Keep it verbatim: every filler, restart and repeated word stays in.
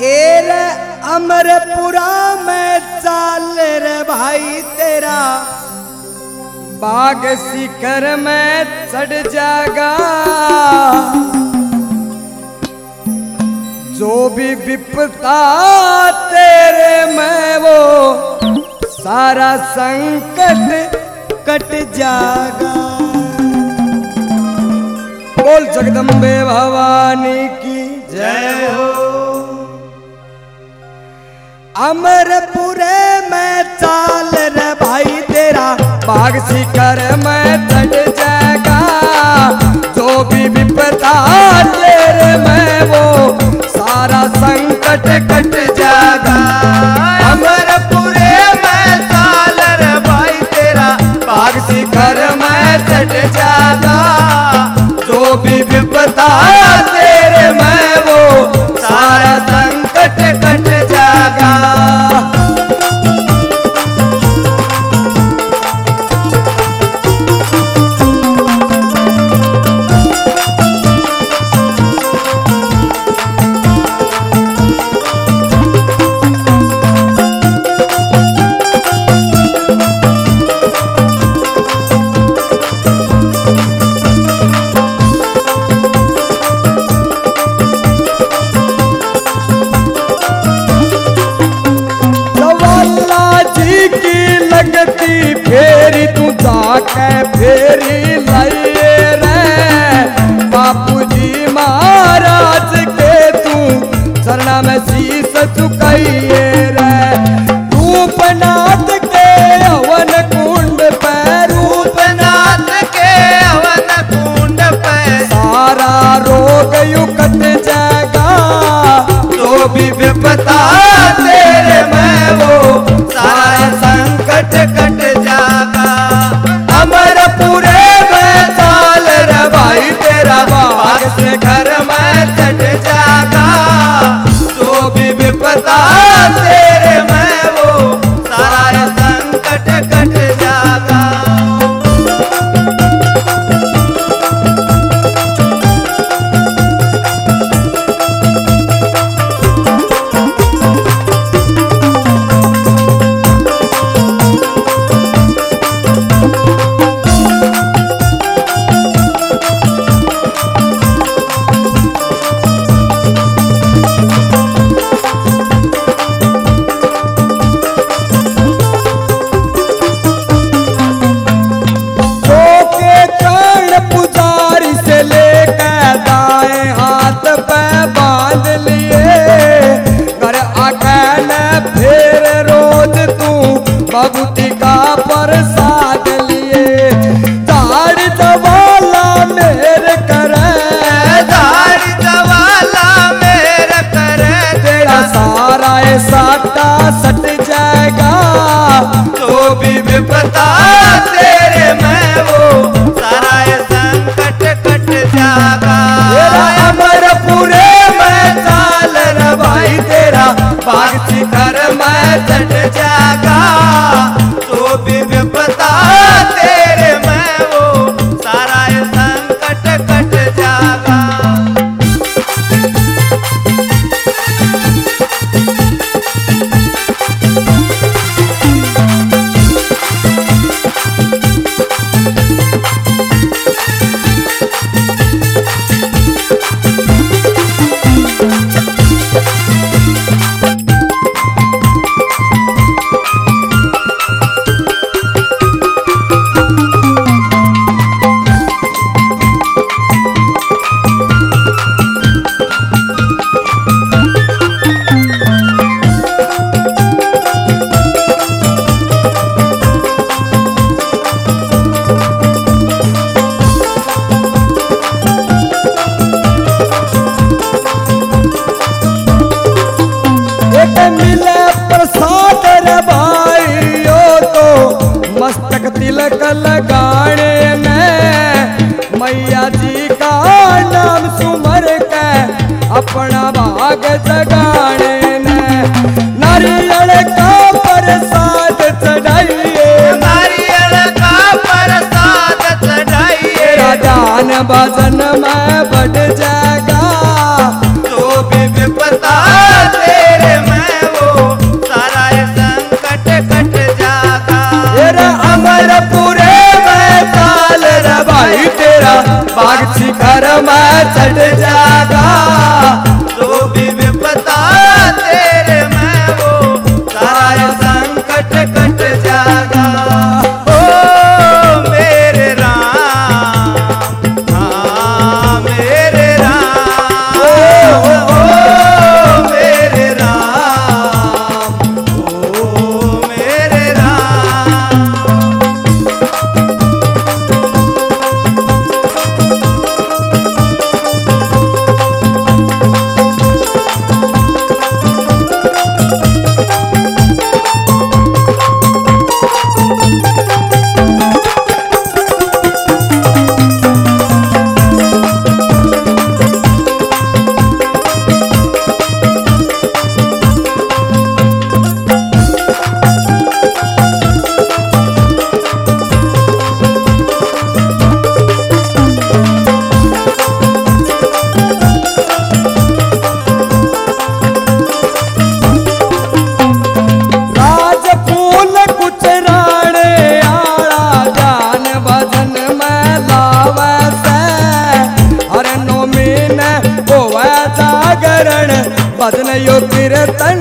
एर अमरपुरा में चाल रे भाई तेरा बाग शिखर में चढ़ जागा। जो भी विपदा तेरे में वो सारा संकट कट जागा। बोल जगदम्बे भवानी की जय हो। अमरपुरे में चाल रे भाई तेरा बाग शिखर में चढ़ जाएगा। जो भी विपदा तेरे में वो सारा संकट कट जाएगा। अमरपुरे में चाल रे भाई तेरा बाग शिखर में चढ़ जाएगा। जो भी विपदा तेरे में वो सारा संकट कट जाएगा। फेरी तू जाके फेरी लाइए रे बापू जी महाराज के तू चरणा में शीश झुकाइए रे। रूपनाथ के हवन कुंड पे रूपनाथ के हवन कुंड पे सारा रोग युकत जाएगा। जो भी विपदा तेरे में वो सारा संकट कट जाएगा। अमरपुरे में चाल रे भाई तेरा बाग से घर में चढ़ जाएगा। जो भी विपदा तेरे में वो सारा संकट कट जाएगा। भभूति का प्रसाद लिए दाढ़ी जवाला मेरे करे दाढ़ी जवाला मेरे करे तेरा सारा साटा सट जाएगा। जो भी विपदा तेरे में वो सारा संकट कट जाएगा। अमरपुरे में चाल रे भाई तेरा बाग शिखर में चढ़ जाएगा। जो भी विपदा तेरे में वो सारा संकट कट जाएगा। मिले प्रसाद रे भाई यो तो मस्तक तिलक लगाने में मैया जी का नाम सुमर के अपना भाग जगाने में नारियल का प्रसाद चढ़ाइए नारियल का प्रसाद चढ़ाइए। गान भजन में बढ़ जाएगा। जो भी विपदा बाग शिखर में चढ़ जागा। जो भी विपदा तेरे में वो सारा संकट कट जागा। ओ मेरे राम, हाँ मेरे राम, ओ, ओ मेरे राम, ओ मेरे राम। भजन यो कीर्तन